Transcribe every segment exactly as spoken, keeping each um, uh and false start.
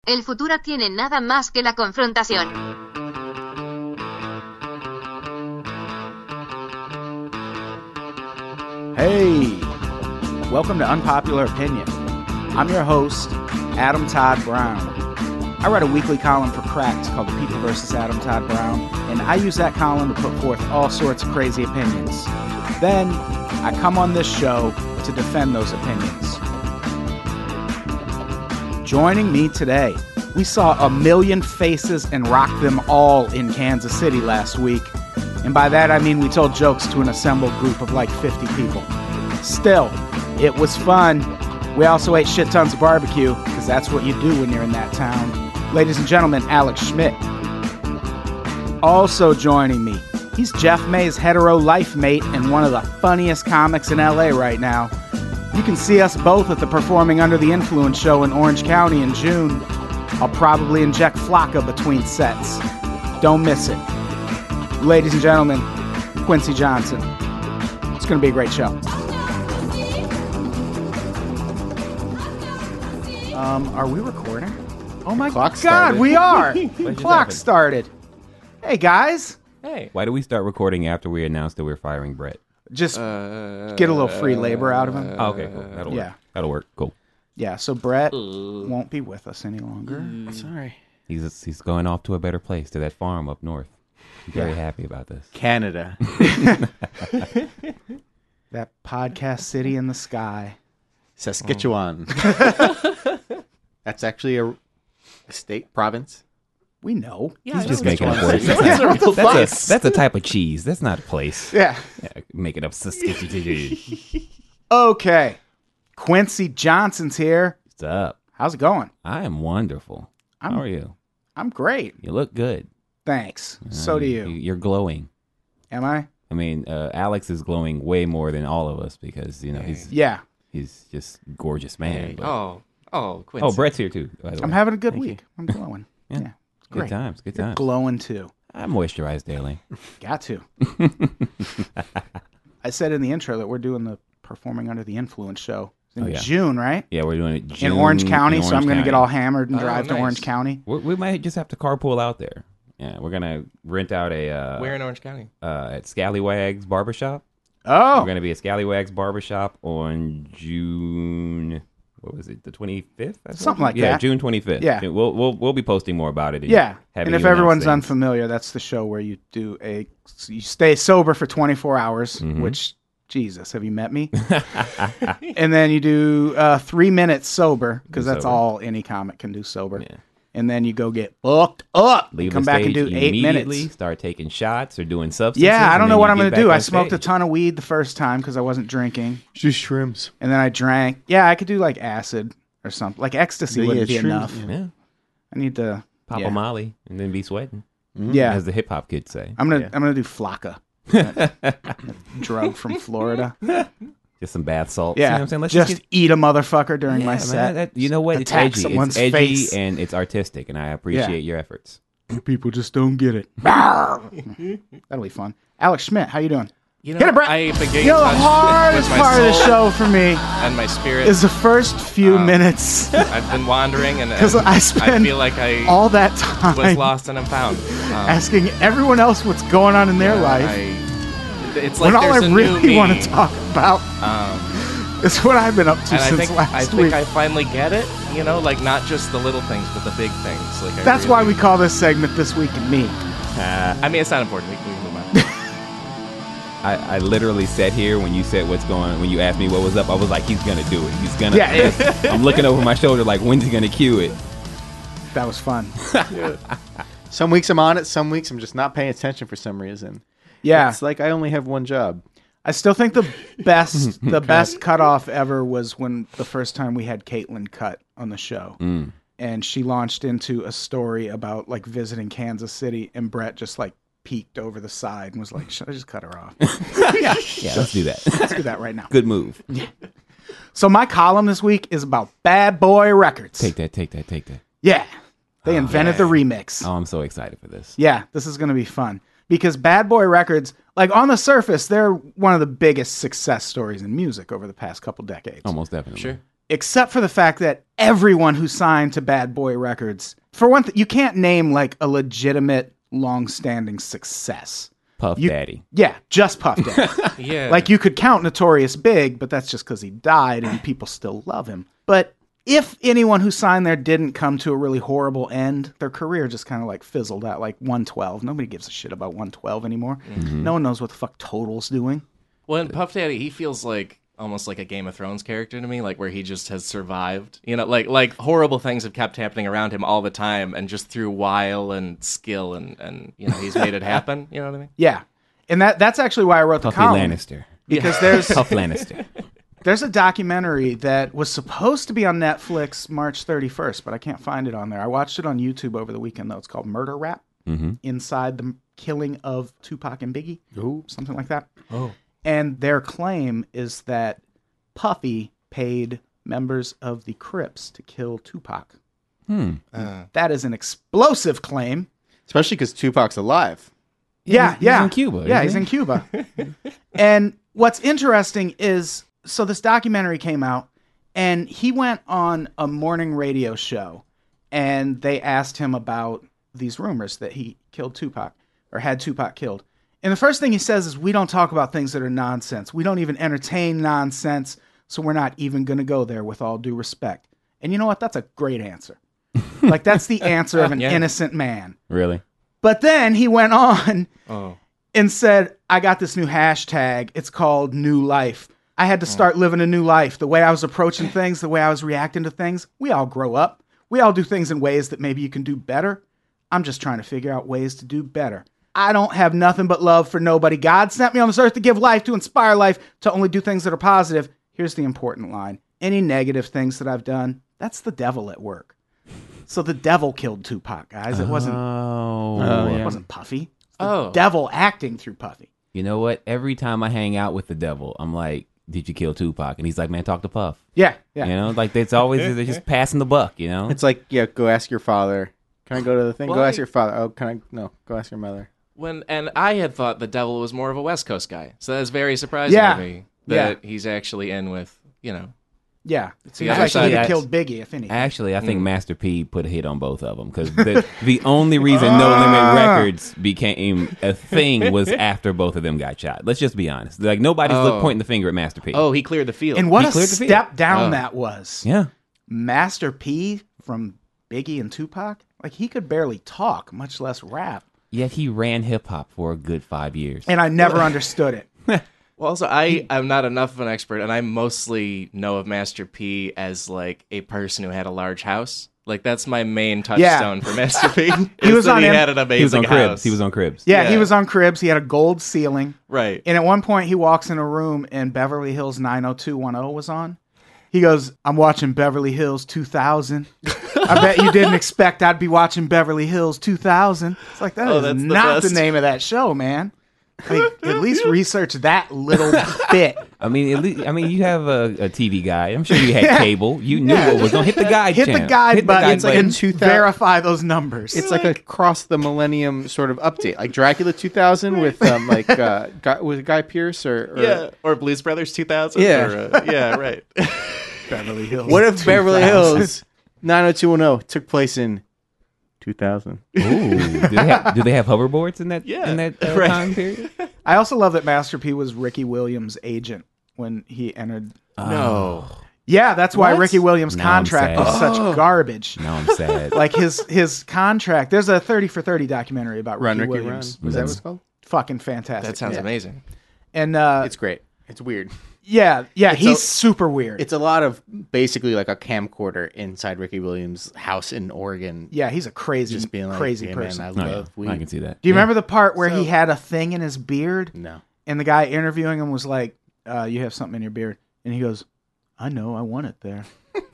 El futuro tiene nada más que la confrontación. Hey, welcome to Unpopular Opinion. I'm your host, Adam Todd Brown. I write a weekly column for Cracked called The People versus. Adam Todd Brown, and I use that column to put forth all sorts of crazy opinions. Then, I come on this show to defend those opinions. Joining me today, we saw a million faces and rocked them all in Kansas City last week. And by that I mean we told jokes to an assembled group of like fifty people. Still, it was fun. We also ate shit tons of barbecue, because that's what you do when you're in that town. Ladies and gentlemen, Alex Schmidt. Also joining me, he's Jeff May's hetero life mate and one of the funniest comics in L A right now. You can see us both at the Performing Under the Influence show in Orange County in June. I'll probably inject Flocka between sets. Don't miss it. Ladies and gentlemen, Quincy Johnson. It's going to be a great show. Um, are we recording? Oh my God, started. we are! The clock started. Hey guys. Hey. Why do we start recording after we announced that we're firing Brett? Just Uh, get a little free labor out of him. Oh, okay, cool. That'll yeah. work. That'll work. Cool. Yeah, so Brett won't be with us any longer. Sorry. He's he's going off to a better place, to that farm up north. I'm very happy about this. Canada. That podcast city in the sky. Saskatchewan. That's actually a, a state, province. We know. He's just making up Saskatchewan. words. That's That's, a real that's, place. a, that's a type of cheese. That's not a place. Yeah. Yeah, making up Saskatchewan. Okay. Quincy Johnson's here. What's up? How's it going? I am wonderful. I'm- How are you? I'm great. You look good. Thanks. So do you. You're glowing. Am I? I mean, uh, Alex is glowing way more than all of us because you know he's Yeah. he's just a gorgeous man. but- Oh, oh, Quincy. oh, Brett's here too. By the I'm way. having a good Thank week. I'm glowing. Yeah. Yeah. It's Good great. times. Good You're times. glowing too. I moisturize daily. Got to. I said in the intro that we're doing the Performing Under the Influence show in Oh, yeah. June, right? Yeah, we're doing it June in Orange County, in so I'm Orange going to get County. all hammered and Oh, drive to nice. Orange County. We, we might just have to carpool out there. Yeah, we're gonna rent out a uh, Where in Orange County? uh, at Scallywags Barbershop. Oh, We're gonna be at Scallywags Barbershop on June. What was it? The twenty-fifth? Something like yeah, that. June twenty-fifth. Yeah. we'll we'll we'll be posting more about it. yeah. having And if you announce everyone's things. unfamiliar, that's the show where you do a you stay sober for twenty-four hours, Mm-hmm. which Jesus, have you met me? And then you do uh, three minutes sober because that's sober. all any comic can do sober. Yeah. And then you go get booked up. leave come the back and stage do eight immediately, minutes. Start taking shots or doing substances. Yeah, I and don't know then what you I'm get going to back do. on I smoked a stage. ton of weed the first time because I wasn't drinking. Just shrooms. And then I drank. Yeah, I could do like acid or something. Like ecstasy Yeah, wouldn't be shrooms, enough. yeah. Yeah, I need to pop yeah. a Molly and then be sweating, Yeah, as the hip hop kids say. I'm gonna Yeah. I'm gonna do Flocka, that drug from Florida. Just some bath salts. Yeah, you know what I'm saying? Let's just, just get, eat a motherfucker during yeah, my man, set. that- you know what? It's Attack edgy. someone's It's edgy face. and it's artistic, and I appreciate your efforts. People just don't get it. That'll be fun. Alex Schmidt, how you doing? You know, Hit it, Brett. I've been getting You know, the in touch hardest with my part of the soul show for me and my spirit. is the first few Um, minutes I've been wandering, and, 'Cause and I spend feel like I all that was time lost and I'm found. Um, asking everyone else what's going on in their yeah, life. I, it's like when all I there's a really new want me, to talk about Um, is what I've been up to and I since think last I think week. I finally get it. You know, like not just the little things, but the big things. Like I That's why really- we call this segment This Week in Me. I mean, it's not important. We can we can move on. I, I literally sat here when you said what's going when you asked me what was up. I was like, he's gonna do it. He's gonna. Yeah. I'm looking over my shoulder like, when's he gonna cue it? That was fun. Some weeks I'm on it. Some weeks I'm just not paying attention for some reason. Yeah. It's like I only have one job. I still think the best the best cutoff ever was when the first time we had Caitlin cut on the show. Mm. And she launched into a story about like visiting Kansas City, and Brett just like peeked over the side and was like, should I just cut her off? Yeah, let's do that. Let's do that right now. Good move. So my column this week is about Bad Boy Records. Take that, take that, take that. Yeah. They invented the remix. Oh, I'm so excited for this. Yeah, this is going to be fun. Because Bad Boy Records, like on the surface, they're one of the biggest success stories in music over the past couple decades. Almost definitely. Sure. except for the fact that everyone who signed to Bad Boy Records, for one thing, you can't name like a legitimate, long-standing success. Puff You- Daddy. Yeah, just Puff Daddy. Yeah. Like you could count Notorious Big, but that's just because he died and people still love him. But if anyone who signed there didn't come to a really horrible end, their career just kind of like fizzled out, like one twelve. Nobody gives a shit about one twelve anymore. No one knows what the fuck Total's doing. Well, in Puff Daddy, he feels like almost like a Game of Thrones character to me, like where he just has survived. You know, like like horrible things have kept happening around him all the time, and just through wile and skill and and you know he's made it happen. You know what I mean? Yeah, and that that's actually why I wrote the Puffy column. Lannister. Because there's Puff Lannister. there's a documentary that was supposed to be on Netflix March thirty-first, but I can't find it on there. I watched it on YouTube over the weekend though. It's called Murder Rap. Mm-hmm. Inside the killing of Tupac and Biggie, Ooh. something like that. Oh. And their claim is that Puffy paid members of the Crips to kill Tupac. Hmm. Uh, That is an explosive claim. Especially because Tupac's alive. Yeah, he's yeah. in Cuba, Yeah, isn't he's he? in Cuba. And what's interesting is, so this documentary came out, and he went on a morning radio show, and they asked him about these rumors that he killed Tupac, or had Tupac killed. And the first thing he says is, we don't talk about things that are nonsense. We don't even entertain nonsense, so we're not even going to go there, with all due respect. And you know what? That's a great answer. Like, that's the answer of an Yeah. innocent man. Really? But then he went on oh. and said, I got this new hashtag. It's called New Life. I had to start living a new life. The way I was approaching things, the way I was reacting to things. We all grow up. We all do things in ways that maybe you can do better. I'm just trying to figure out ways to do better. I don't have nothing but love for nobody. God sent me on this earth to give life, to inspire life, to only do things that are positive. Here's the important line. Any negative things that I've done, that's the devil at work. So the devil killed Tupac, guys. It wasn't, Oh. Oh, it yeah. wasn't Puffy. It's the Oh. devil acting through Puffy. You know what? Every time I hang out with the devil, I'm like, did you kill Tupac? And he's like, man, talk to Puff. Yeah, yeah. You know, like it's always they're just passing the buck, you know? It's like, yeah, go ask your father. Can I go to the thing? Well, go ask I- your father. Oh, can I? No, go ask your mother. When and I had thought the devil was more of a West Coast guy, so that's very surprising Yeah. to me that he's actually in with you know. Yeah, it seems Yeah, like actually, he I- killed Biggie, if anything. Actually, I think Mm. Master P put a hit on both of them because the, the only reason No Limit Records became a thing was after both of them got shot. Let's just be honest. Like nobody's Oh. look, pointing the finger at Master P. Oh, he cleared the field. And what He a cleared the field. step down Oh. that was. yeah. Master P from Biggie and Tupac, like he could barely talk, much less rap. Yet he ran hip hop for a good five years. And I never understood it. Well, also, I am not enough of an expert, and I mostly know of Master P as like a person who had a large house. Like that's my main touchstone for Master P. He is was that on he M- had an he was amazing on Cribs. house. He was on Cribs. Yeah, he Yeah. was on Cribs. He had a gold ceiling. right. And at one point, he walks in a room and Beverly Hills nine oh two one oh was on. He goes, I'm watching Beverly Hills two thousand. I bet you didn't expect I'd be watching Beverly Hills two thousand. It's like, that Oh, is that's the not the best. name of that show, man. Like, at least research that little bit. I mean, at least, I mean, you have a, a T V guide. I'm sure you had cable. You knew Yeah. what was going. Hit the guide. Hit channel. the guide Hit the button guide like a and two thou- verify those numbers. It's like a cross the millennium sort of update, like Dracula two thousand with um, like uh, Guy, with Guy Pearce or, or Yeah, or Blues Brothers two thousand. Yeah. or, uh, yeah, right. Beverly Hills. What if Beverly two thousand? Hills nine oh two one oh took place in two thousand? Ooh, do they have, do they have hoverboards in that Yeah, in that uh, right. time period? I also love that Master P was Ricky Williams' agent when he entered. No. Yeah, that's why What? Ricky Williams' Now I'm contract was sad. such garbage. Now I'm sad. Like his his contract. There's a thirty for thirty documentary about Run, Ricky Ricky, Williams. Run. Was that what it's called? Fucking fantastic. That sounds Yeah. amazing. And uh, It's great. It's weird. yeah, yeah, It's he's a- super weird. It's a lot of basically like a camcorder inside Ricky Williams' house in Oregon. yeah, he's a crazy, Just being like, crazy "Hey, person. man, I Oh, yeah. love weed. I can see that. Do you remember the part where he So- had a thing in his beard? No. And the guy interviewing him was like, uh, you have something in your beard. And he goes, I know, I want it there.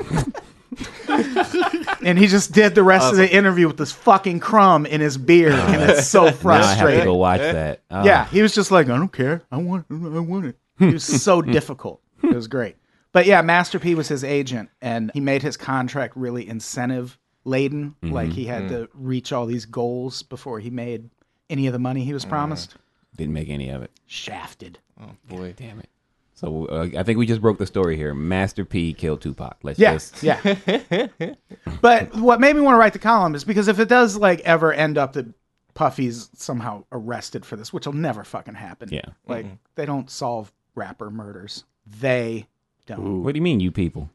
And he just did the rest of the interview with this fucking crumb in his beard. And it's so Now I have to frustrating. go watch that. Oh. Yeah, he was just like, I don't care. I want it. I want it. He was so difficult. It was great. But yeah, Master P was his agent, and he made his contract really incentive laden. Like he had to reach all these goals before he made any of the money he was promised. Didn't make any of it. Shafted. Oh boy. Damn it. So uh, I think we just broke the story here. Master P killed Tupac. Let's Yeah, just yeah. But what made me want to write the column is because if it does like ever end up that Puffy's somehow arrested for this, which will never fucking happen. Yeah. Like they don't solve rapper murders. They don't. What do you mean, you people?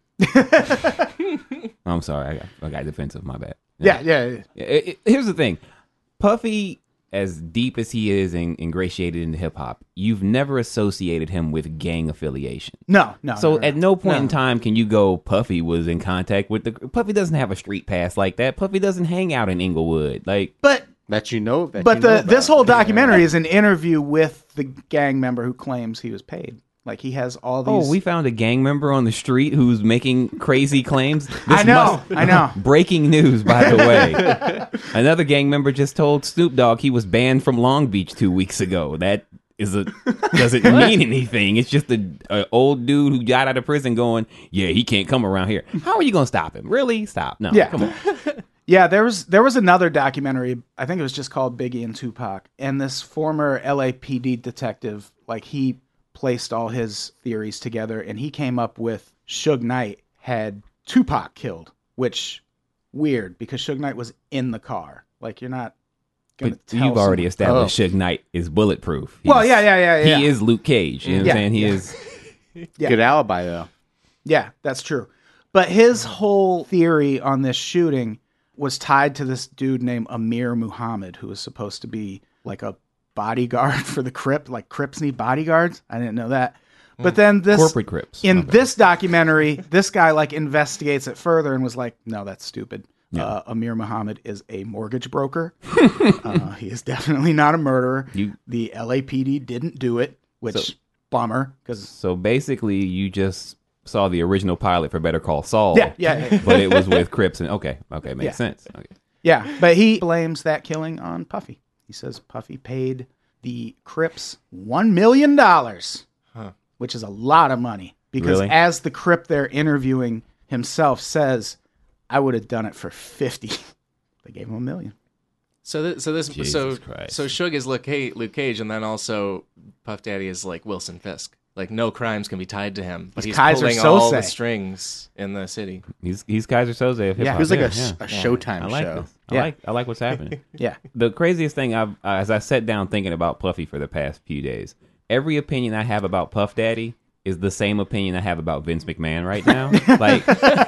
I'm sorry, I got, I got defensive. My bad. Yeah, yeah, yeah. It- it- here's the thing, Puffy, as deep as he is and ingratiated into hip hop, you've never associated him with gang affiliation. No, no. So no, no. at no point No. in time can you go, Puffy was in contact with the. Puffy doesn't have a street pass like that. Puffy doesn't hang out in Inglewood. Like, But That you know. That but you know the about. this whole documentary is an interview with the gang member who claims he was paid. Like he has all these. oh, we found a gang member on the street who's making crazy claims. This I know, must- I know. Breaking news, by the way. Another gang member just told Snoop Dogg he was banned from Long Beach two weeks ago. That is a doesn't mean anything. It's just a, a old dude who got out of prison going, yeah, he can't come around here. How are you gonna stop him? Really? Stop? No, Yeah. come on. Yeah, there was there was another documentary. I think it was just called Biggie and Tupac, and this former L A P D detective, like he placed all his theories together, and he came up with Suge Knight had Tupac killed, which weird because Suge Knight was in the car. Like you're not gonna But tell you've already someone- established Suge Knight is bulletproof. Well, He's- yeah, yeah, yeah, yeah. He is Luke Cage. You know what Yeah, I'm saying? He yeah. is. Yeah. Good alibi though. Yeah, that's true. But his whole theory on this shooting was tied to this dude named Amir Muhammad, who was supposed to be like a bodyguard for the Crip. Like Crips need bodyguards. I didn't know that. But then this Corporate Crips. My in bad. this documentary, this guy like investigates it further and was like, "No, that's stupid. Uh, Amir Muhammad is a mortgage broker. uh, he is definitely not a murderer. You- the L A P D didn't do it, which So- bummer because So basically, you just saw the original pilot for Better Call Saul. yeah, yeah, yeah. But it was with Crips and okay, okay, makes Yeah. sense. Okay. Yeah, but he blames that killing on Puffy. He says Puffy paid the Crips one million dollars, which is a lot of money. Because Really? as the Crip they're interviewing himself says, I would have done it for fifty. They gave him a million. So th- so this Jesus so Christ. so Suge is Luke Cage, Luke Cage, and then also Puff Daddy is like Wilson Fisk. Like no crimes can be tied to him, but He's he's, Kaiser pulling all Soze. the strings in the city. He's he's Kaiser Soze of hip Yeah. hop. It was like yeah, a, s- yeah. a Showtime I like show. this. I Yeah. like I like what's happening. Yeah. The craziest thing I've uh, as I sat down thinking about Puffy for the past few days, every opinion I have about Puff Daddy is the same opinion I have about Vince McMahon right now. Like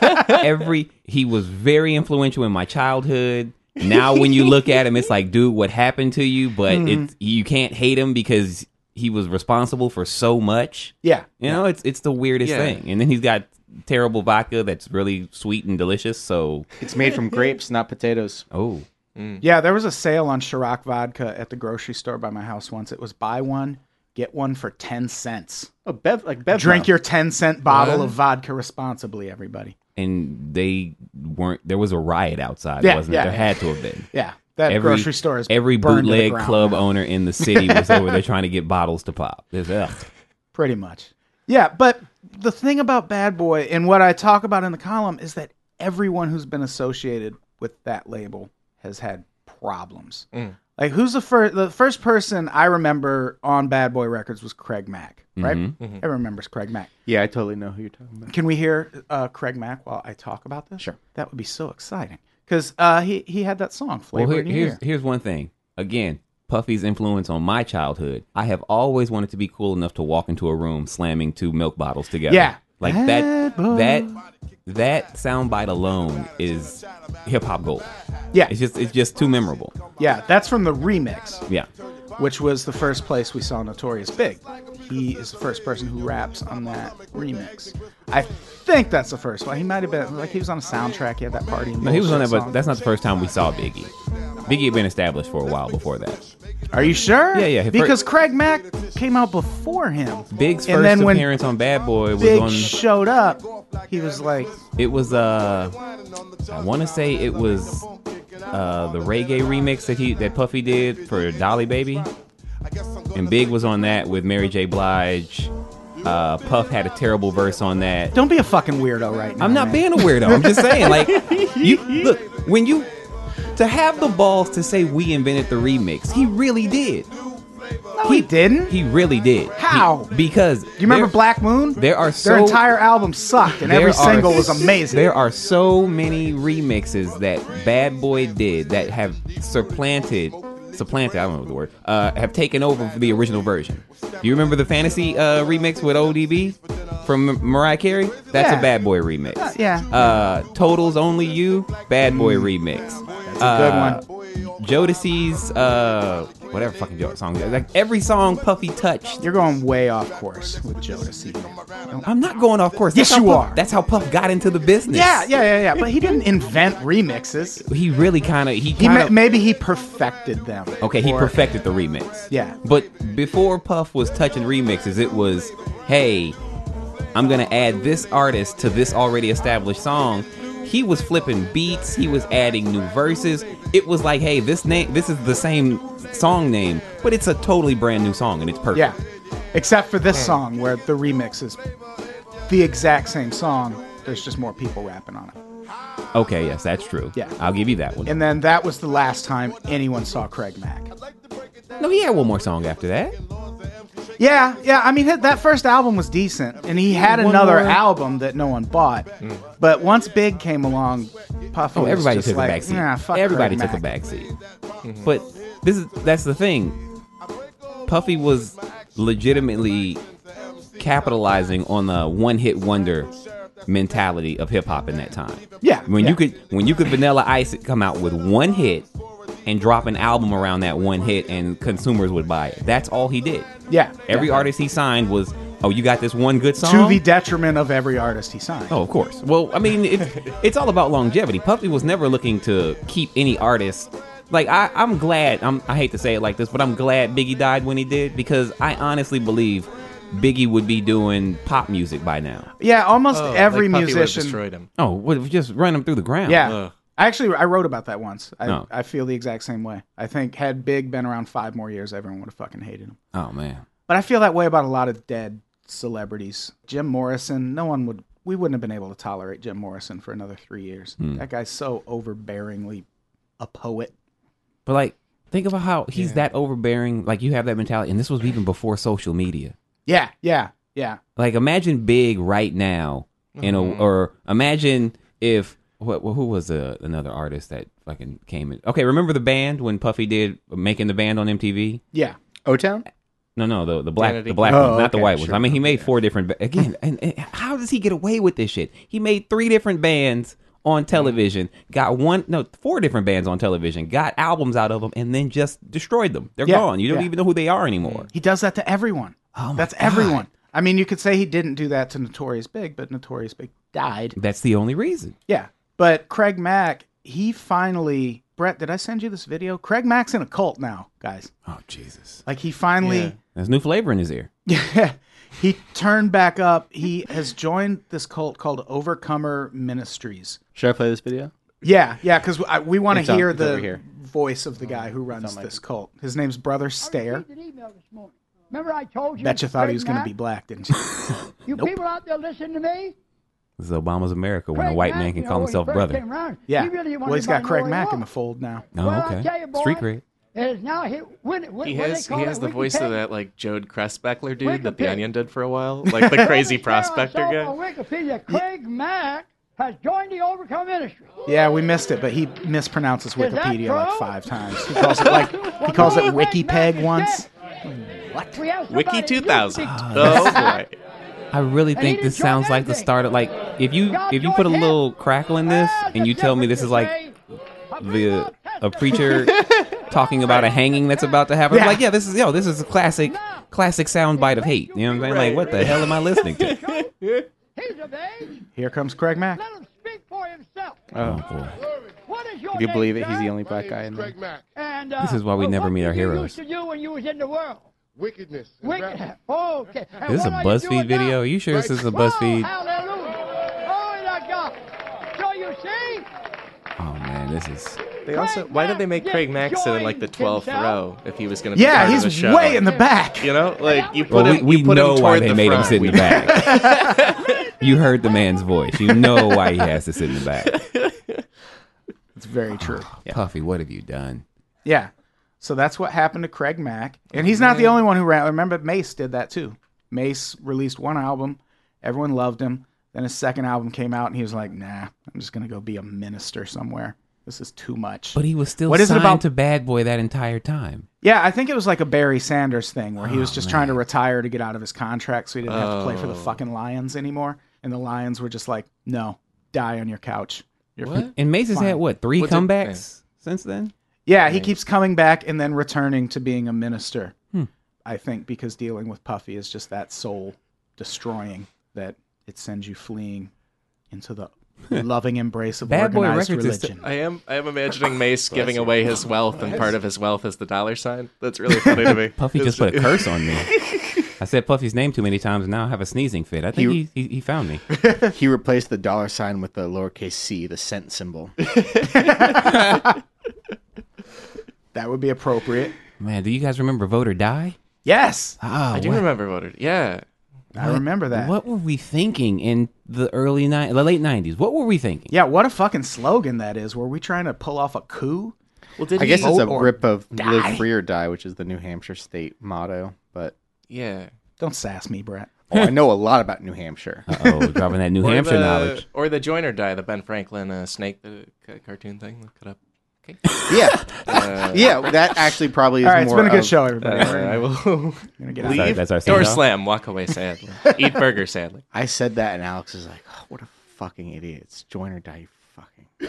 every he was very influential in my childhood. Now when you look at him, it's like, dude, what happened to you? But it's you can't hate him because he was responsible for so much. Yeah. You know, it's it's the weirdest Yeah. thing. And then he's got terrible vodka that's really sweet and delicious. So, It's made from grapes, not potatoes. oh, Yeah, there was a sale on Ciroc vodka at the grocery store by my house once. It was buy one, get one for ten cents. Oh, Bev, like Bev. Drink your ten cent bottle What? of vodka responsibly, everybody. and they weren't. There was a riot outside, Yeah, wasn't yeah. there? There had to have been. Yeah. That Every grocery store is every burned to the bootleg ground club now. owner in the city was over there trying to get bottles to pop. There's, ugh. Pretty much. Yeah, but the thing about Bad Boy and what I talk about in the column is that everyone who's been associated with that label has had problems. Like who's the first the first person I remember on Bad Boy Records was Craig Mack, right? Everyone remembers Craig Mack. Yeah, I totally know who you're talking about. Can we hear uh, Craig Mack while I talk about this? Sure. That would be so exciting. Because uh, he, he had that song, Flavor Well, here, in Your here's Ear. here's one thing. Again, Puffy's influence on my childhood. I have always wanted to be cool enough to walk into a room slamming two milk bottles together. Yeah. like Bad that. boy. That that soundbite alone is hip hop gold. Yeah, It's just it's just too memorable. yeah, that's from the remix, Yeah. which was the first place we saw Notorious Big. He is the first person who raps on that remix. I think that's the first one. He might have been, like, he was on a soundtrack. He had that party. No, he was on that, Bullshit but song. that's not the first time we saw Biggie. Biggie had been established for a while before that. Are you sure? Yeah, yeah. Because Craig Mack came out before him. Big's And first then when appearance on Bad Boy was Big on. showed up, he was like, It was uh, I want to say it was uh the reggae remix that he that Puffy did for Dolly Baby, and Big was on that with Mary J. Blige. Uh, Puff had a terrible verse on that. don't be a fucking weirdo right now. I'm not man. being a weirdo. I'm just saying, like, you look when you to have the balls to say we invented the remix. He really did. No, he didn't. He really did. How? He- because Do you remember there- Black Moon? There are so Their entire album sucked, and there every are- single was amazing. There are so many remixes that Bad Boy did that have supplanted, supplanted. I don't know the word. Uh, have taken over for the original version. Do you remember the Fantasy uh, remix with O D B from M- Mariah Carey? That's Yeah. a Bad Boy remix. Uh, yeah. Uh, Totals Only You, Bad Boy remix. That's a good Uh, one. Jodeci's uh, whatever fucking jo- song. Like every song Puffy touched. You're going way off course with Jodeci. I'm not going off course. Yes, That's how you Puff- are. That's how Puff got into the business. Yeah, yeah, yeah, yeah. But he didn't invent remixes. He really kind of he He kind ma- of maybe he perfected them. okay. He Or- perfected the remix. Yeah. But before Puff was touching remixes, it was, hey, I'm gonna add this artist to this already established song. He was flipping beats. He was adding new verses. It was like, hey, this name, this is the same song name, but it's a totally brand new song, and it's perfect. Yeah. Except for this song where the remix is the exact same song. There's just more people rapping on it. Okay. Yes, that's true. Yeah. I'll give you that one. And then that was the last time anyone saw Craig Mack. No, he had one more song after that. Yeah, yeah. I mean, that first album was decent, and he had One another more. album that no one bought. But once Big came along, Puffy Oh, was everybody just took like, a backseat. Nah, fuck Everybody Craig took a Mack. backseat. But this is that's the thing. Puffy was legitimately capitalizing on the one-hit wonder mentality of hip hop in that time. Yeah, When yeah. you could when you could Vanilla Ice come out with one hit and drop an album around that one hit and consumers would buy it. That's all he did. Yeah. Every yeah. artist he signed was, oh, you got this one good song? To the detriment of every artist he signed. Oh, of course. Well, I mean, it's, it's all about longevity. Puffy was never looking to keep any artist. Like, I, I'm glad, I'm, I hate to say it like this, but I'm glad Biggie died when he did, because I honestly believe Biggie would be doing pop music by now. Yeah, almost Oh, every like Puffy would've musician. destroyed him. Oh, would have just run him through the ground. Yeah. Ugh. I actually, I wrote about that once. I, Oh. I feel the exact same way. I think had Big been around five more years, everyone would have fucking hated him. Oh, man. But I feel that way about a lot of dead celebrities. Jim Morrison, no one would, we wouldn't have been able to tolerate Jim Morrison for another three years. Hmm. That guy's so overbearingly a poet. But, like, think about how he's that overbearing. Like, you have that mentality. And this was even before social media. Yeah, yeah, yeah. Like, imagine Big right now, in a, or imagine if what who was uh, another artist that fucking came in? Okay, remember the band when Puffy did Making the Band on M T V? Yeah. O-Town? No, no, the the black Kennedy. the black Oh, ones, not the okay, white ones. sure. I mean, he made four different ba- again. And, and how does he get away with this shit? He made three different bands on television, got one, no, four different bands on television, got albums out of them, and then just destroyed them. They're Yeah, gone. You don't yeah. even know who they are anymore. He does that to everyone. Oh my That's God. everyone. I mean, you could say he didn't do that to Notorious Big, but Notorious Big died. That's the only reason. Yeah. But Craig Mack, he finally, Brett, did I send you this video? Craig Mack's in a cult now, guys. Oh Jesus! Like he finally, Yeah. There's new flavor in his ear. yeah, he turned back up. He has joined this cult called Overcomer Ministries. Should I play this video? Yeah, yeah, because we want It's to on- hear it's over the here. voice of the guy who runs this cult. His name's Brother Stare. An email this morning. Remember I told you? Betcha thought he was Craig going to be Mack? black, didn't you? You people out there listen to me? This is Obama's America when a Craig white Mack, man can you call know, when he himself first brother. came around, Yeah. he really Well, he's wanted got everybody to Craig know who he Mack in the was. fold now. Oh, Well, I okay. tell you, boy, Street cred. It is now he, when, when, He what has they he call has it, the voice of Wikipedia. that like Jode Cressbeckler dude that the Wikipedia. Onion did for a while, like the crazy Brother prospector Sarah, I guy. saw on Wikipedia, Craig Mack has joined the Overcome Ministry. Yeah, we missed it, but he mispronounces Is that Wikipedia like true? five times. He calls it like he calls it Craig Mack WikiPeg is once. dead. We have Wiki somebody two who used thousand. to be- Oh boy. I really And think he this didn't join sounds like the anything. start of like if you God if you put a joined little him. crackle in this Well, and you the tell me difference this is like say, the a preacher talking about a hanging that's about to happen. I'm Yeah. like, yeah, this is yo, this is a classic classic soundbite of hate. You know what I'm saying? Like, what the hell am I listening to? He's of age. Here comes Craig Mack. Let him speak for himself. Oh boy. What is your If you name, believe it, he's sir? the only black guy in there. And, uh, This is why we well, never what meet did our you heroes. used to do when you was in the world? Wickedness. and Wicked. rap. Oh, okay. And This is a what are you BuzzFeed doing video. now? Are you sure this is a Whoa, BuzzFeed? hallelujah. Glory to God. So you see, Oh man, this is They also why did they make Craig Mack sit in like the twelfth row if he was going to be Yeah, part of the he's show? way in the back. You know, like you put well, we, him. we you put know him why toward they the made him front. sit in We- the back. You heard the man's voice. You know why he has to sit in the back. It's very true. Puffy, what have you done? Yeah. So that's what happened to Craig Mack. And he's not the only one who ran. Remember, Mace did that too. Mace released one album. Everyone loved him. Then his second album came out, and he was like, nah, I'm just going to go be a minister somewhere. This is too much. But he was still What is it signed about- to Bad Boy that entire time. Yeah, I think it was like a Barry Sanders thing where he was Oh, just man. trying to retire to get out of his contract so he didn't have to play for the Oh. fucking Lions anymore. And the Lions were just like, no, die on your couch. You're What? And Mace has Fine. had, what, three What's it- comebacks since then? Yeah, he keeps coming back and then returning to being a minister. Hmm. I think because dealing with Puffy is just that soul destroying that it sends you fleeing into the loving embrace of Bad Boy organized Records is religion. I am I am imagining Mace giving away his wealth, and part of his wealth is the dollar sign. That's really funny to me. Puffy It's just put a curse on me. I said Puffy's name too many times, and now I have a sneezing fit. I think he, he, he found me. He replaced the dollar sign with the lowercase c, the cent symbol. That would be appropriate. Man, do you guys remember Vote or Die? Yes, Oh, I do what, remember voted. Yeah. I remember that. What were we thinking in the early ni- the late nineties? What were we thinking? Yeah, what a fucking slogan that is. Were we trying to pull off a coup? Well, did I guess he? it's a Vote or rip of die. live free or die, which is the New Hampshire state motto. But Yeah. Don't sass me, Brett. oh, I know a lot about New Hampshire. Oh, dropping that New Or Hampshire the, knowledge. or the Join or Die, the Ben Franklin uh, snake the c- cartoon thing. Look it up. Okay. Yeah, Uh, yeah, that actually probably is All right, it's more been a good of- show, everybody. uh, We're I will gonna get out. That's our- leave. that's our Door send-off? slam. Walk away sadly. Eat burger sadly. I said that, and Alex is like, oh, "What a fucking idiot! It's join or die, you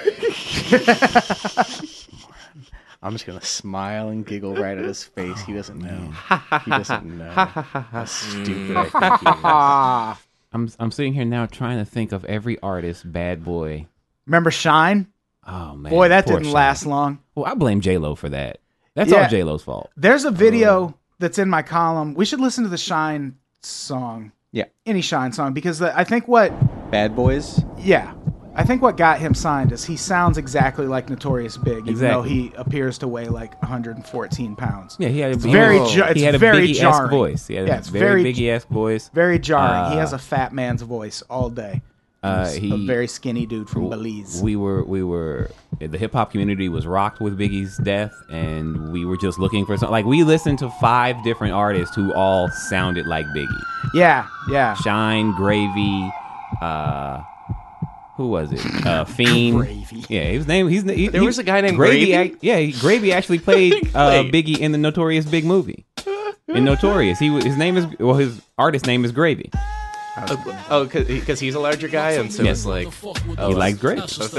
fucking." I'm just gonna smile and giggle right at his face. He doesn't know. He doesn't know how stupid I think he is. Ah, I'm I'm sitting here now trying to think of every artist Bad Boy. remember Shine? Oh man, Boy, that poor didn't Shine. last long. Well, I blame J Lo for that. That's Yeah. all J Lo's fault. There's a video that's in my column. We should listen to the Shine song. Yeah, Any Shine song, because the, I think what, Bad Boys. yeah, I think what got him signed is he sounds exactly like Notorious Big, even Exactly. though he appears to weigh like one hundred fourteen pounds. Yeah, he had a It's very, he, ju- it's he had a very Biggie-esque jarring. voice. He had Yeah, a it's very, very- Biggie-esque voice. Very jarring. he Uh, has a fat man's voice all day. Uh, He's he a very skinny dude from Belize. We were we were the hip hop community was rocked with Biggie's death, and we were just looking for something. Like we listened to five different artists who all sounded like Biggie. yeah, yeah. Shine, Gravy, uh, who was it? Uh, Fiend. Gravy. Yeah, his name. He's he, There he- was a guy named Gravy. Gravy? Ac- yeah, he- Gravy actually played uh, Wait. Biggie in the Notorious Big movie. In Notorious, he was- his name is well, his artist name is Gravy. Oh, because he's a larger guy, and so Yeah. it's like. Oh, He likes gravy.